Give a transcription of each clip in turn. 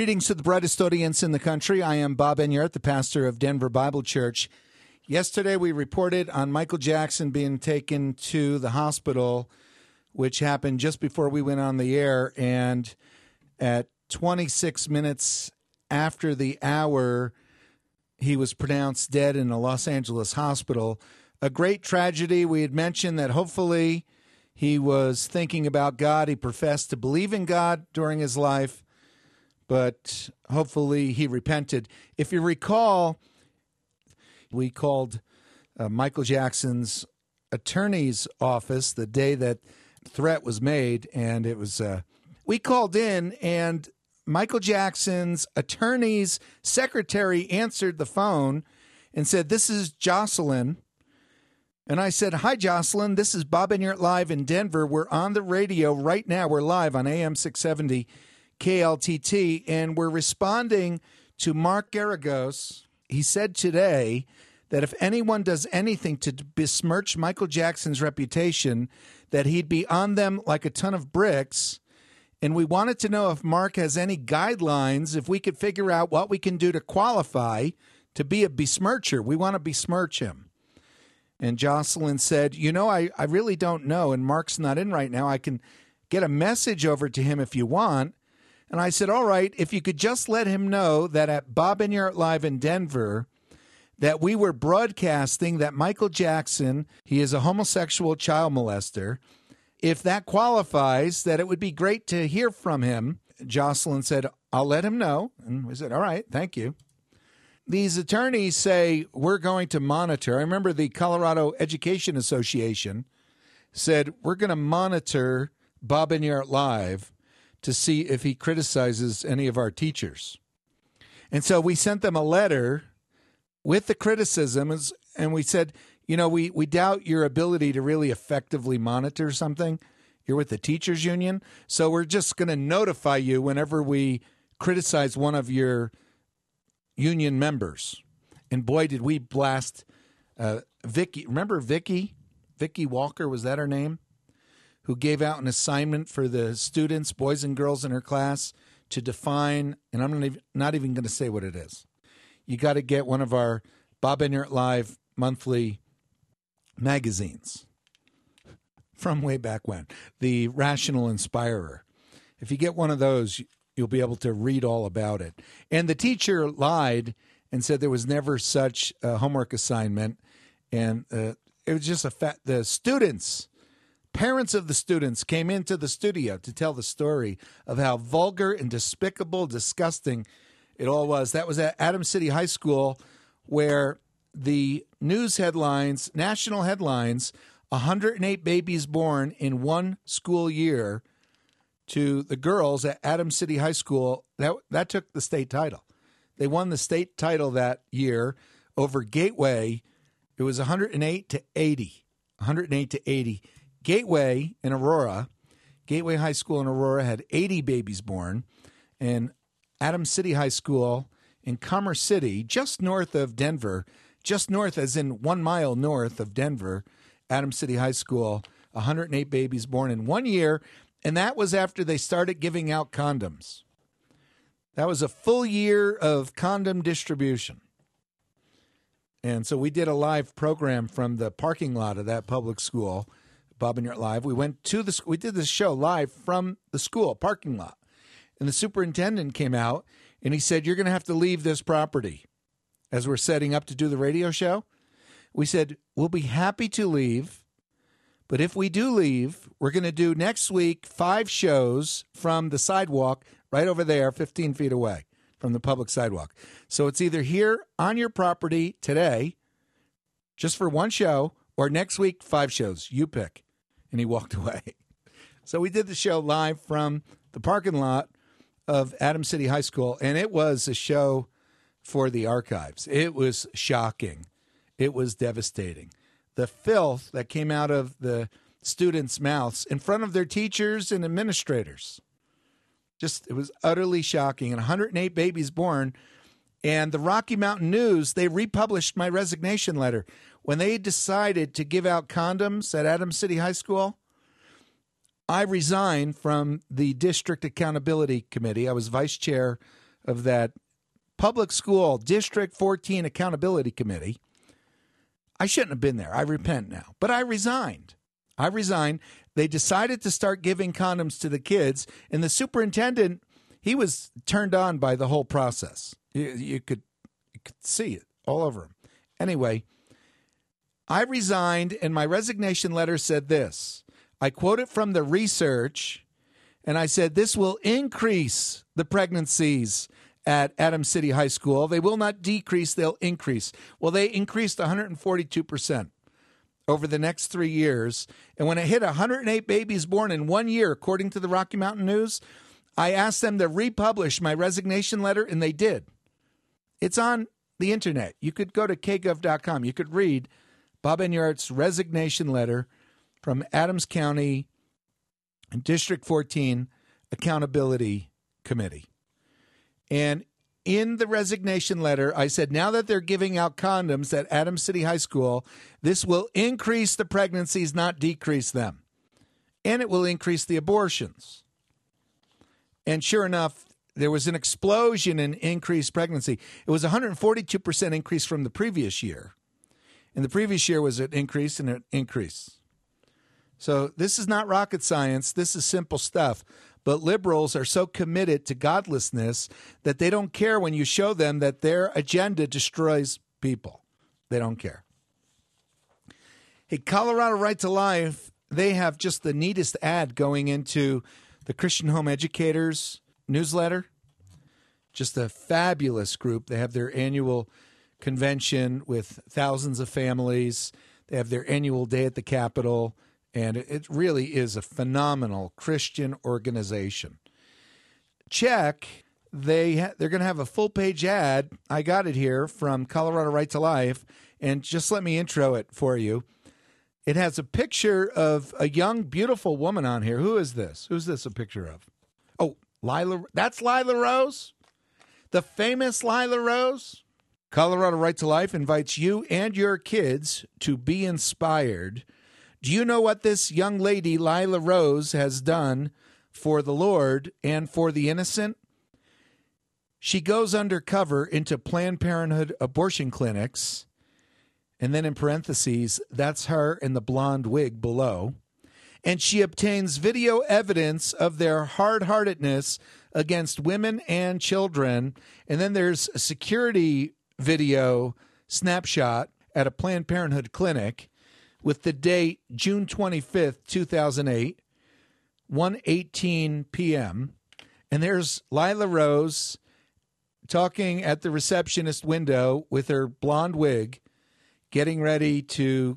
Greetings to the brightest audience in the country. I am Bob Enyart, the pastor of Denver Bible Church. Yesterday we reported on Michael Jackson being taken to the hospital, which happened just before we went on the air, and at 26 minutes after the hour, he was pronounced dead in a Los Angeles hospital. A great tragedy. We had mentioned that hopefully he was thinking about God. He professed to believe in God during his life, but hopefully he repented. If you recall, we called Michael Jackson's attorney's office the day that threat was made, and it was we called in, and Michael Jackson's attorney's secretary answered the phone and said, "This is Jocelyn." And I said, "Hi, Jocelyn. This is Bob Enyart live in Denver. We're on the radio right now. We're live on AM 670 KLTT, and we're responding to Mark Garagos. He said today that if anyone does anything to besmirch Michael Jackson's reputation, that he'd be on them like a ton of bricks. And we wanted to know if Mark has any guidelines, if we could figure out what we can do to qualify to be a besmircher. We want to besmirch him." And Jocelyn said, I really don't know, and Mark's not in right now. I can get a message over to him if you want. And I said, all right, if you could just let him know that at Bob Enyart Live in Denver, that we were broadcasting that Michael Jackson, he is a homosexual child molester. If that qualifies, that it would be great to hear from him. Jocelyn said, I'll let him know. And we said, all right, thank you. These attorneys say we're going to monitor. I remember the Colorado Education Association said we're going to monitor Bob Enyart Live to see if he criticizes any of our teachers. And so we sent them a letter with the criticisms, and we said, we doubt your ability to really effectively monitor something. You're with the teachers union, so we're just going to notify you whenever we criticize one of your union members. And boy, did we blast Vicky. Remember Vicky? Vicky Walker, was that her name? Who gave out an assignment for the students, boys and girls in her class, to define, and I'm not even going to say what it is. You got to get one of our Bob Enyart Live monthly magazines from way back when, the Rational Inspirer. If you get one of those, you'll be able to read all about it. And the teacher lied and said there was never such a homework assignment. And it was just the students, parents of the students came into the studio to tell the story of how vulgar and despicable, disgusting it all was. That was at Adams City High School, where the news headlines, national headlines, 108 babies born in one school year, to the girls at Adams City High School, that took the state title. They won the state title that year over Gateway. It was 108 to 80. 108 to 80. Gateway in Aurora, Gateway High School in Aurora had 80 babies born, and Adams City High School in Commerce City, just north of Denver, just north as in 1 mile north of Denver, Adams City High School, 108 babies born in 1 year. And that was after they started giving out condoms. That was a full year of condom distribution. And so we did a live program from the parking lot of that public school, Bob Enyart Live. We did this show live from the school parking lot. And the superintendent came out and he said, "You're going to have to leave this property." As we're setting up to do the radio show, we said, "We'll be happy to leave. But if we do leave, we're going to do next week 5 shows from the sidewalk right over there, 15 feet away from the public sidewalk. So it's either here on your property today, just for 1 show, or next week, 5 shows. You pick." And he walked away. So we did the show live from the parking lot of Adams City High School, and it was a show for the archives. It was shocking. It was devastating. The filth that came out of the students' mouths in front of their teachers and administrators. It was utterly shocking. And 108 babies born. And the Rocky Mountain News, they republished my resignation letter. When they decided to give out condoms at Adams City High School, I resigned from the District Accountability Committee. I was vice chair of that Public School District 14 Accountability Committee. I shouldn't have been there. I repent now. But I resigned. They decided to start giving condoms to the kids, and the superintendent, he was turned on by the whole process. You could see it all over him. Anyway, I resigned, and my resignation letter said this. I quoted from the research, and I said, this will increase the pregnancies at Adams City High School. They will not decrease, they'll increase. Well, they increased 142% over the next 3 years. And when it hit 108 babies born in 1 year, according to the Rocky Mountain News, I asked them to republish my resignation letter, and they did. It's on the internet. You could go to kgov.com. You could read Bob Enyart's resignation letter from Adams County District 14 Accountability Committee. And in the resignation letter, I said, now that they're giving out condoms at Adams City High School, this will increase the pregnancies, not decrease them. And it will increase the abortions. And sure enough, there was an explosion in increased pregnancy. It was a 142% increase from the previous year. And the previous year was an increase and an increase. So this is not rocket science. This is simple stuff. But liberals are so committed to godlessness that they don't care when you show them that their agenda destroys people. They don't care. Hey, Colorado Right to Life, they have just the neatest ad going into the Christian Home Educators newsletter. Just a fabulous group. They have their annual convention with thousands of families. They have their annual day at the Capitol. And it really is a phenomenal Christian organization. Check. They're going to have a full-page ad. I got it here from Colorado Right to Life. And just let me intro it for you. It has a picture of a young, beautiful woman on here. Who is this? Who's this a picture of? Oh, Lila. That's Lila Rose? The famous Lila Rose? Colorado Right to Life invites you and your kids to be inspired. Do you know what this young lady, Lila Rose, has done for the Lord and for the innocent? She goes undercover into Planned Parenthood abortion clinics, and then in parentheses, that's her in the blonde wig below, and she obtains video evidence of their hard-heartedness against women and children, and then there's a security video snapshot at a Planned Parenthood clinic with the date June 25th, 2008, 1:18 p.m. And there's Lila Rose talking at the receptionist window with her blonde wig, getting ready to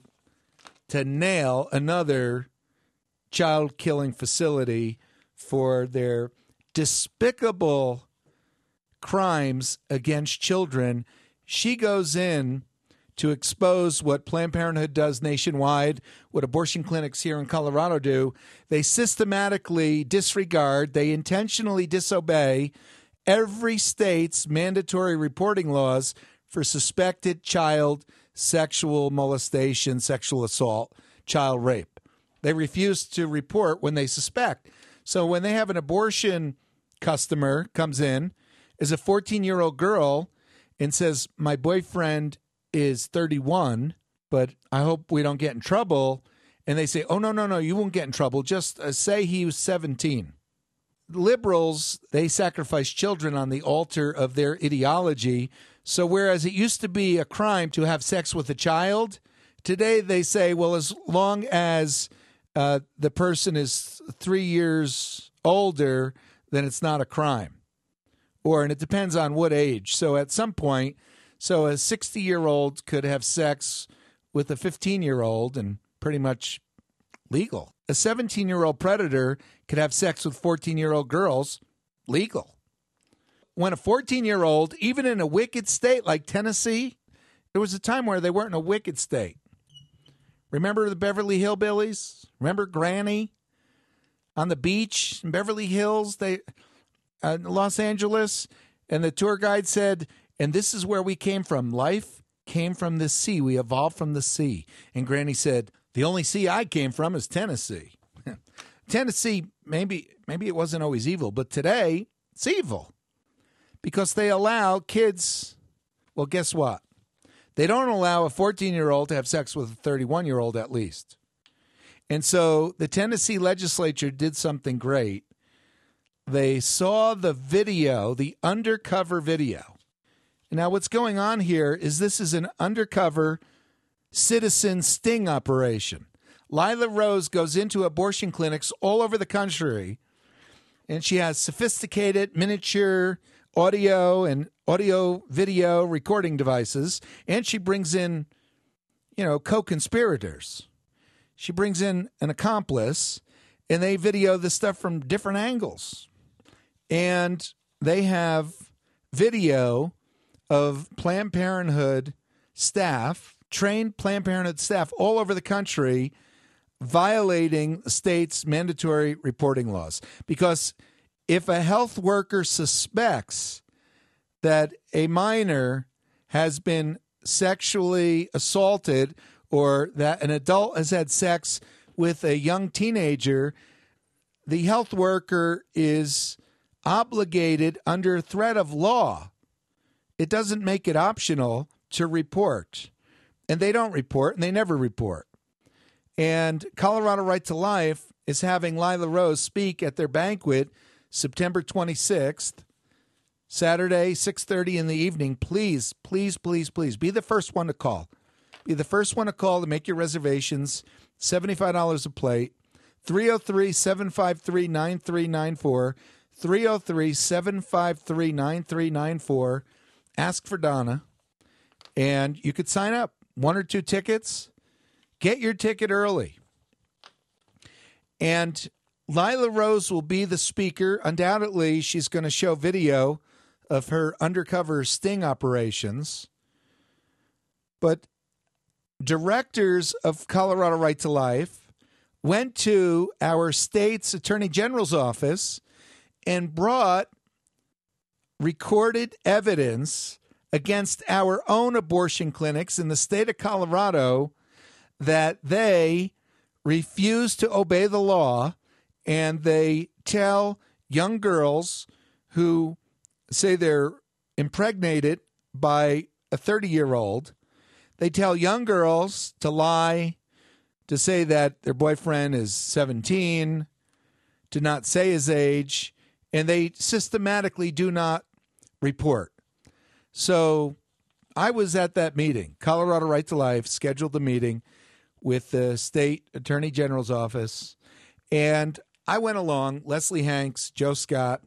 nail another child-killing facility for their despicable crimes against children. She goes in to expose what Planned Parenthood does nationwide, what abortion clinics here in Colorado do. They systematically disregard, they intentionally disobey every state's mandatory reporting laws for suspected child sexual molestation, sexual assault, child rape. They refuse to report when they suspect. So when they have an abortion customer comes in, is a 14-year-old girl, and says, my boyfriend is 31, but I hope we don't get in trouble. And they say, oh, no, you won't get in trouble. Just say he was 17. Liberals, they sacrifice children on the altar of their ideology. So whereas it used to be a crime to have sex with a child, today they say, well, as long as the person is 3 years older, then it's not a crime. And it depends on what age. So at some point, a 60-year-old could have sex with a 15-year-old and pretty much legal. A 17-year-old predator could have sex with 14-year-old girls, legal. When a 14-year-old, even in a wicked state like Tennessee, there was a time where they weren't in a wicked state. Remember the Beverly Hillbillies? Remember Granny on the beach in Beverly Hills? Los Angeles, and the tour guide said, and this is where we came from. Life came from the sea. We evolved from the sea. And Granny said, the only sea I came from is Tennessee. Tennessee, maybe it wasn't always evil, but today it's evil. because they allow kids, well, guess what? They don't allow a 14-year-old to have sex with a 31-year-old at least. And so the Tennessee legislature did something great. They saw the video, the undercover video. Now, what's going on here is this is an undercover citizen sting operation. Lila Rose goes into abortion clinics all over the country, and she has sophisticated miniature audio and audio-video recording devices, and she brings in, co-conspirators. She brings in an accomplice, and they video the stuff from different angles. And they have video of Planned Parenthood staff, trained Planned Parenthood staff all over the country, violating the state's mandatory reporting laws. Because if a health worker suspects that a minor has been sexually assaulted or that an adult has had sex with a young teenager, the health worker is obligated under threat of law. It doesn't make it optional to report. And they don't report, and they never report. And Colorado Right to Life is having Lila Rose speak at their banquet September 26th, Saturday, 6:30 in the evening. Please, please, please, please be the first one to call. Be the first one to call to make your reservations. $75 a plate. 303-753-9394. 303-753-9394. Ask for Donna. And you could sign up. 1 or 2 tickets. Get your ticket early. And Lila Rose will be the speaker. Undoubtedly, she's going to show video of her undercover sting operations. But directors of Colorado Right to Life went to our state's Attorney General's office and brought recorded evidence against our own abortion clinics in the state of Colorado that they refuse to obey the law, and they tell young girls who say they're impregnated by a 30-year-old, they tell young girls to lie, to say that their boyfriend is 17, to not say his age, and they systematically do not report. So I was at that meeting. Colorado Right to Life scheduled the meeting with the state attorney general's office, and I went along, Leslie Hanks, Joe Scott,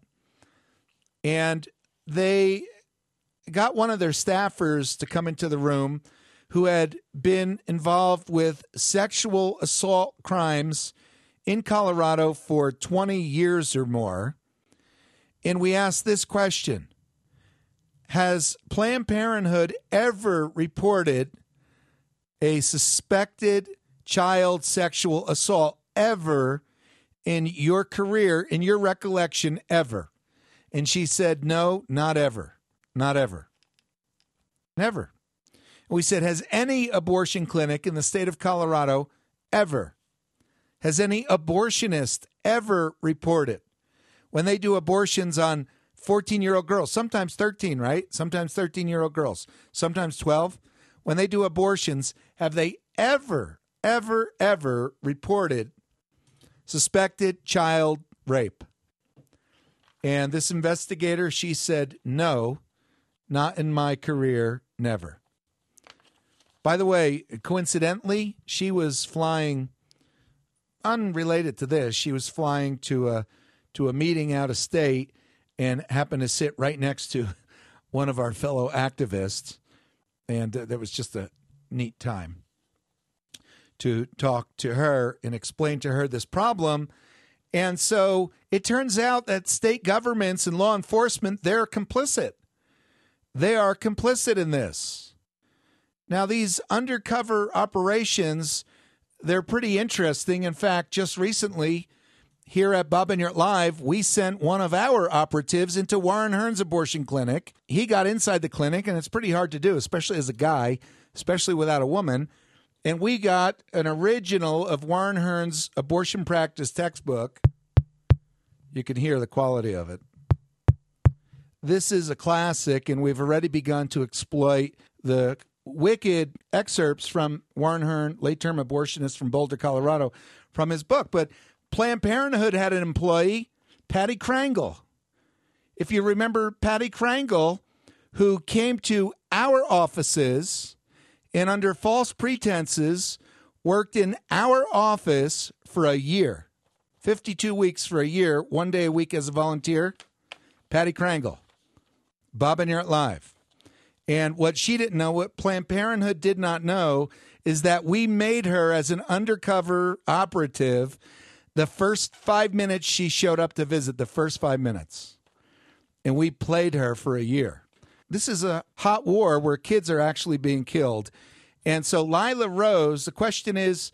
and they got one of their staffers to come into the room who had been involved with sexual assault crimes in Colorado for 20 years or more. And we asked this question: has Planned Parenthood ever reported a suspected child sexual assault ever in your career, in your recollection, ever? And she said, no, not ever. Not ever. Never. We said, has any abortion clinic in the state of Colorado ever? Has any abortionist ever reported when they do abortions on 14-year-old girls, sometimes 13, right? Sometimes 13-year-old girls, sometimes 12. When they do abortions, have they ever reported suspected child rape? And this investigator, she said, no, not in my career, never. By the way, coincidentally, she was flying, unrelated to this, she was flying to a meeting out of state and happened to sit right next to one of our fellow activists. And that was just a neat time to talk to her and explain to her this problem. And so it turns out that state governments and law enforcement, they're complicit. They are complicit in this. Now, these undercover operations, they're pretty interesting. In fact, just recently, here at Bob and Yurt Live, we sent one of our operatives into Warren Hern's abortion clinic. He got inside the clinic, and it's pretty hard to do, especially as a guy, especially without a woman. And we got an original of Warren Hern's abortion practice textbook. You can hear the quality of it. this is a classic, and we've already begun to exploit the wicked excerpts from Warren Hearn, late-term abortionist from Boulder, Colorado, from his book. But Planned Parenthood had an employee, Patty Krangle. If you remember Patty Krangle, who came to our offices and under false pretenses worked in our office for a year, 52 weeks for a year, 1 day a week as a volunteer, Patty Krangle, Bob and Garrett Live. And what she didn't know, what Planned Parenthood did not know, is that we made her as an undercover operative the first 5 minutes she showed up to visit, the first 5 minutes. And we played her for a year. This is a hot war where kids are actually being killed. And so Lila Rose, the question is,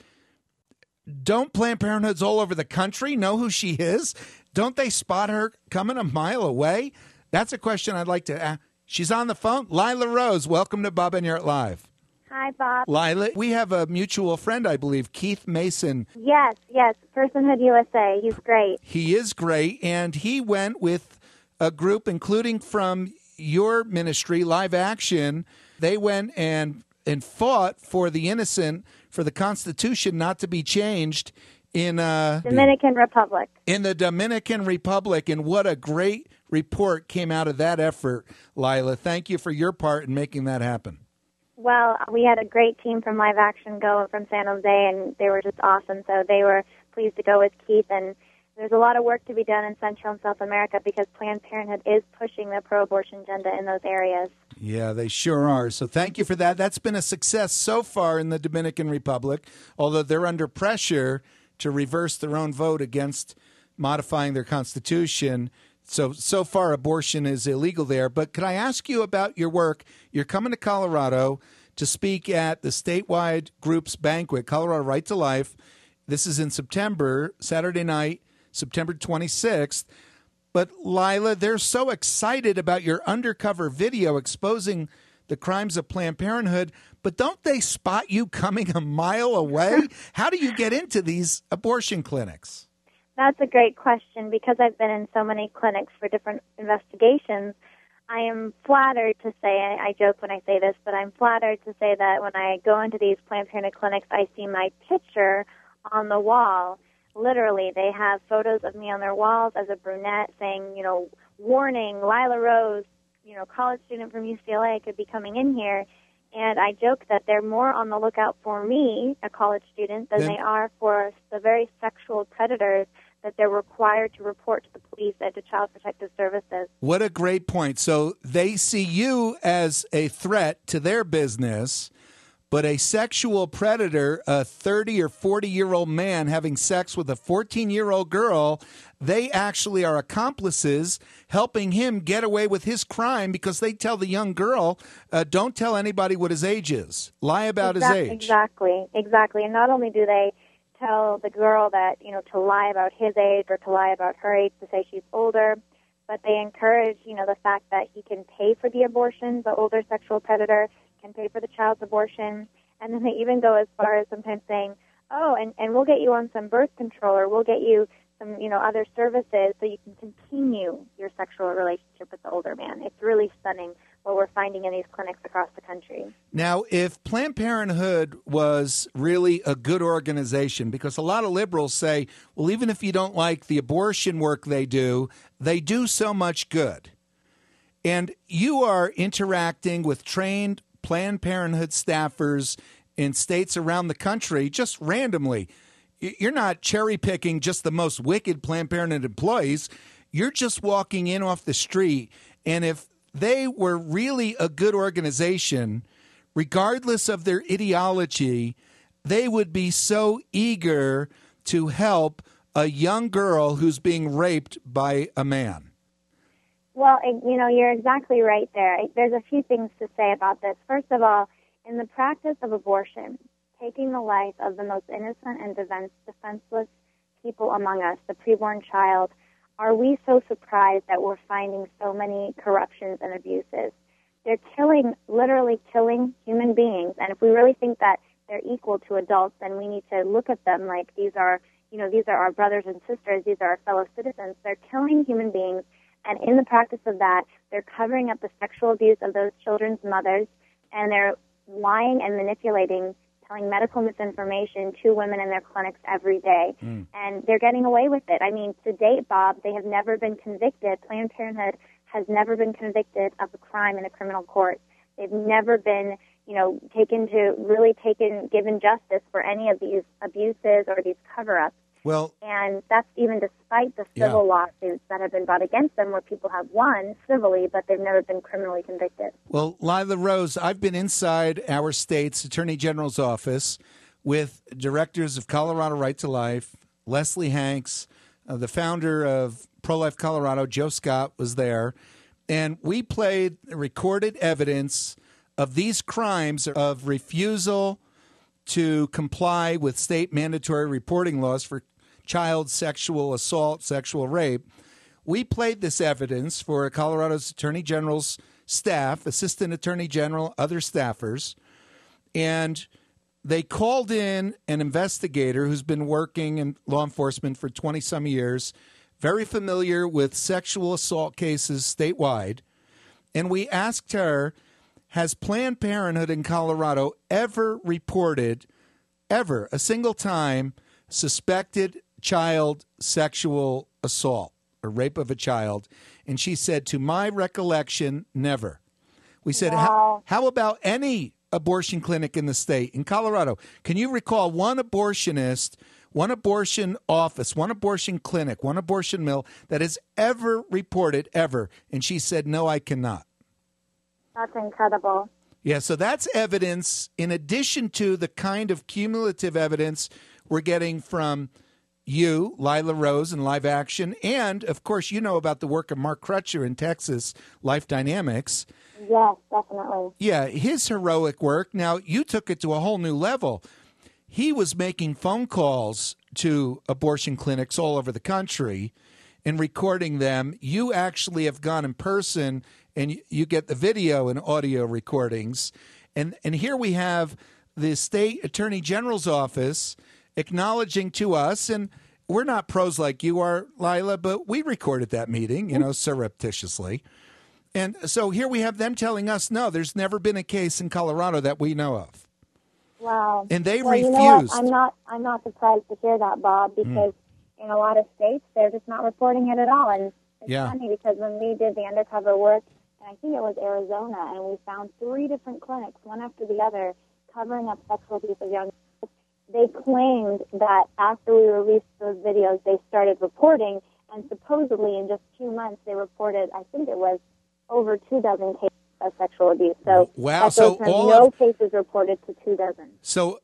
don't Planned Parenthoods all over the country know who she is? Don't they spot her coming a mile away? That's a question I'd like to ask. She's on the phone. Lila Rose, welcome to Bob and Garrett Live. Hi, Bob. Lila, we have a mutual friend, I believe, Keith Mason. Yes, Personhood USA. He's great. He is great, and he went with a group, including from your ministry, Live Action. They went and fought for the innocent, for the Constitution not to be changed in Dominican Republic. In the Dominican Republic, and what a great report came out of that effort, Lila. Thank you for your part in making that happen. Well, we had a great team from Live Action go from San Jose, and they were just awesome. So they were pleased to go with Keith, and there's a lot of work to be done in Central and South America because Planned Parenthood is pushing the pro-abortion agenda in those areas. Yeah, they sure are. So thank you for that. That's been a success so far in the Dominican Republic, although they're under pressure to reverse their own vote against modifying their constitution. So far, abortion is illegal there. But could I ask you about your work? You're coming to Colorado to speak at the statewide groups banquet, Colorado Right to Life. This is in September, Saturday night, September 26th. But, Lila, they're so excited about your undercover video exposing the crimes of Planned Parenthood, but don't they spot you coming a mile away? How do you get into these abortion clinics? That's a great question. Because I've been in so many clinics for different investigations, I am flattered to say, I joke when I say this, but I'm flattered to say that when I go into these Planned Parenthood clinics, I see my picture on the wall. Literally, they have photos of me on their walls as a brunette saying, warning, Lila Rose, college student from UCLA could be coming in here. And I joke that they're more on the lookout for me, a college student, than they are for the very sexual predators that they're required to report to the police and to Child Protective Services. What a great point. So they see you as a threat to their business, but a sexual predator, a 30 or 40-year-old man having sex with a 14-year-old girl, they actually are accomplices helping him get away with his crime because they tell the young girl, don't tell anybody what his age is. Lie about his age. Exactly. And not only do they tell the girl that, to lie about his age or to lie about her age, to say she's older, but they encourage, the fact that he can pay for the abortion, the older sexual predator can pay for the child's abortion, and then they even go as far as sometimes saying, and we'll get you on some birth control, or we'll get you some, other services so you can continue your sexual relationship with the older man. It's really stunning what we're finding in these clinics across the country. Now, if Planned Parenthood was really a good organization, because a lot of liberals say, well, even if you don't like the abortion work they do so much good. And you are interacting with trained Planned Parenthood staffers in states around the country just randomly. You're not cherry-picking just the most wicked Planned Parenthood employees. You're just walking in off the street, and if they were really a good organization, regardless of their ideology, they would be so eager to help a young girl who's being raped by a man. Well, you're exactly right there. There's a few things to say about this. First of all, in the practice of abortion, taking the life of the most innocent and defenseless people among us, the preborn child, are we so surprised that we're finding so many corruptions and abuses? They're literally killing human beings. And if we really think that they're equal to adults, then we need to look at them like these are our brothers and sisters. These are our fellow citizens. They're killing human beings, And in the practice of that, they're covering up the sexual abuse of those children's mothers, and they're lying and manipulating, telling medical misinformation to women in their clinics every day. And they're getting away with it. I mean, to date, Bob, they have never been convicted. Planned Parenthood has never been convicted of a crime in a criminal court. They've never been, given justice for any of these abuses or these cover-ups. Well, and that's even despite the civil lawsuits that have been brought against them, where people have won civilly, but they've never been criminally convicted. Well, Lila Rose, I've been inside our state's Attorney General's office with directors of Colorado Right to Life, Leslie Hanks, the founder of Pro-Life Colorado, Joe Scott, was there, and we played recorded evidence of these crimes of refusal to comply with state mandatory reporting laws for child sexual assault, sexual rape. We played this evidence for Colorado's Attorney General's staff, Assistant Attorney General, other staffers, and they called in an investigator who's been working in law enforcement for 20-some years, very familiar with sexual assault cases statewide, and we asked her, has Planned Parenthood in Colorado ever reported, a single time, suspected child sexual assault or rape of a child? And she said, to my recollection, never. We said, wow. How about any abortion clinic in the state? In Colorado, can you recall one abortionist, one abortion office, one abortion clinic, one abortion mill that has ever reported, ever? And she said, no, I cannot. That's incredible. Yeah, so that's evidence in addition to the kind of cumulative evidence we're getting from you, Lila Rose, and Live Action. And, of course, you know about the work of Mark Crutcher in Texas, Life Dynamics. Yes, definitely. Yeah, his heroic work. Now, you took it to a whole new level. He was making phone calls to abortion clinics all over the country and recording them. You actually have gone in person and you get the video and audio recordings. And here we have the state attorney general's office acknowledging to us, and we're not pros like you are, Lila, but we recorded that meeting, surreptitiously. And so here we have them telling us, no, there's never been a case in Colorado that we know of. Wow. And they refused. You know what? I'm not surprised to hear that, Bob, because in a lot of states, they're just not reporting it at all. And it's funny because when we did the undercover work, and I think it was Arizona, and we found 3 different clinics, one after the other, covering up sexual abuse of young girls, they claimed that after we released those videos, they started reporting, and supposedly in just 2 months, they reported, I think it was, over 24 cases of sexual abuse. So wow, no cases reported to 24. So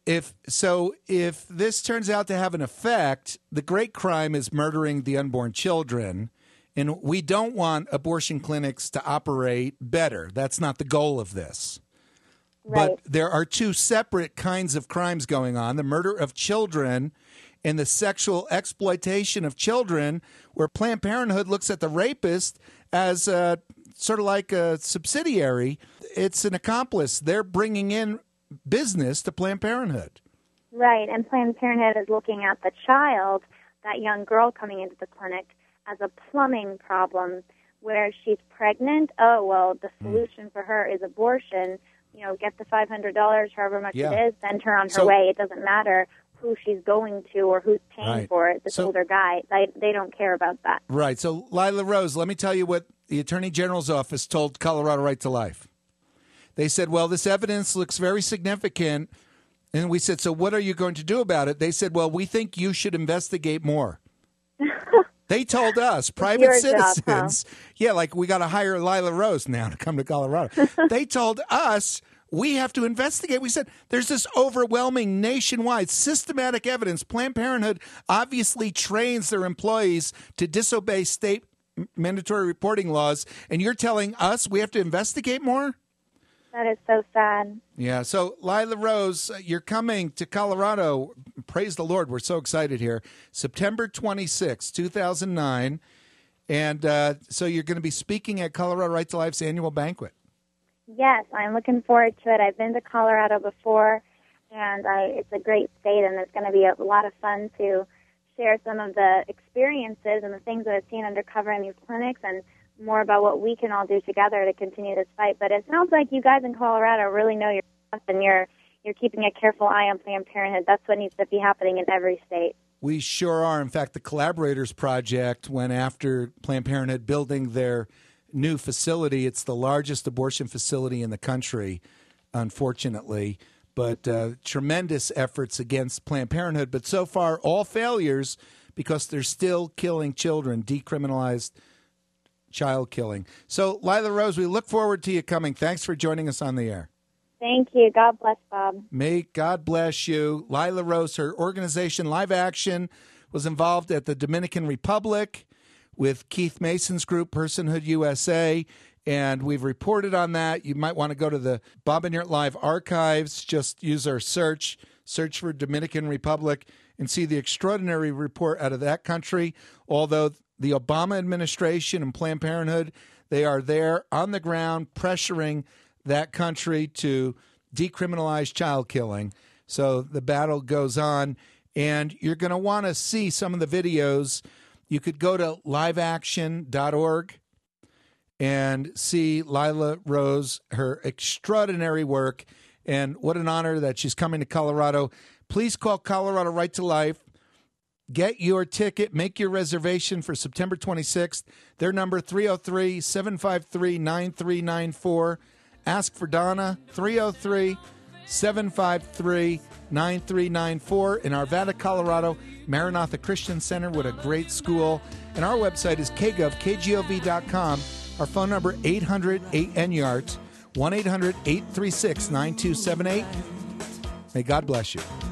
if this turns out to have an effect, the great crime is murdering the unborn children, and we don't want abortion clinics to operate better. That's not the goal of this. Right. But there are 2 separate kinds of crimes going on: the murder of children and the sexual exploitation of children, where Planned Parenthood looks at the rapist as sort of like a subsidiary. It's an accomplice. They're bringing in business to Planned Parenthood. Right, and Planned Parenthood is looking at the child, that young girl coming into the clinic, as a plumbing problem, where she's pregnant. Oh, well, the solution for her is abortion. Get the $500, however much it is, send her on her way. It doesn't matter who she's going to or who's paying for it, this older guy. They don't care about that. Right. So, Lila Rose, let me tell you what the Attorney General's office told Colorado Right to Life. They said, well, this evidence looks very significant. And we said, so what are you going to do about it? They said, well, we think you should investigate more. They told us, private citizens, like we got to hire Lila Rose now to come to Colorado. They told us we have to investigate. We said there's this overwhelming nationwide systematic evidence. Planned Parenthood obviously trains their employees to disobey state mandatory reporting laws, and you're telling us we have to investigate more? That is so sad. Yeah. So, Lila Rose, you're coming to Colorado. Praise the Lord. We're so excited here. September 26, 2009. And so you're going to be speaking at Colorado Right to Life's annual banquet. Yes, I'm looking forward to it. I've been to Colorado before, and it's a great state, and it's going to be a lot of fun to share some of the experiences and the things that I've seen undercover in these clinics and more about what we can all do together to continue this fight. But it sounds like you guys in Colorado really know your stuff, and you're keeping a careful eye on Planned Parenthood. That's what needs to be happening in every state. We sure are. In fact, the Collaborators Project went after Planned Parenthood building their new facility. It's the largest abortion facility in the country, unfortunately. But tremendous efforts against Planned Parenthood. But so far, all failures because they're still killing children, decriminalized child killing. So, Lila Rose, we look forward to you coming. Thanks for joining us on the air. Thank you. God bless, Bob. May God bless you. Lila Rose, her organization Live Action, was involved at the Dominican Republic with Keith Mason's group, Personhood USA, and we've reported on that. You might want to go to the Bob Enyart Live archives. Just use our search for Dominican Republic, and see the extraordinary report out of that country. Although the Obama administration and Planned Parenthood, they are there on the ground pressuring that country to decriminalize child killing. So the battle goes on, and you're going to want to see some of the videos. You could go to liveaction.org and see Lila Rose, her extraordinary work, and what an honor that she's coming to Colorado. Please call Colorado Right to Life. Get your ticket. Make your reservation for September 26th. Their number, 303-753-9394. Ask for Donna, 303-753-9394. In Arvada, Colorado, Maranatha Christian Center, what a great school. And our website is kgov.com. Our phone number, 800-8-ENYART, 1-800-836-9278. May God bless you.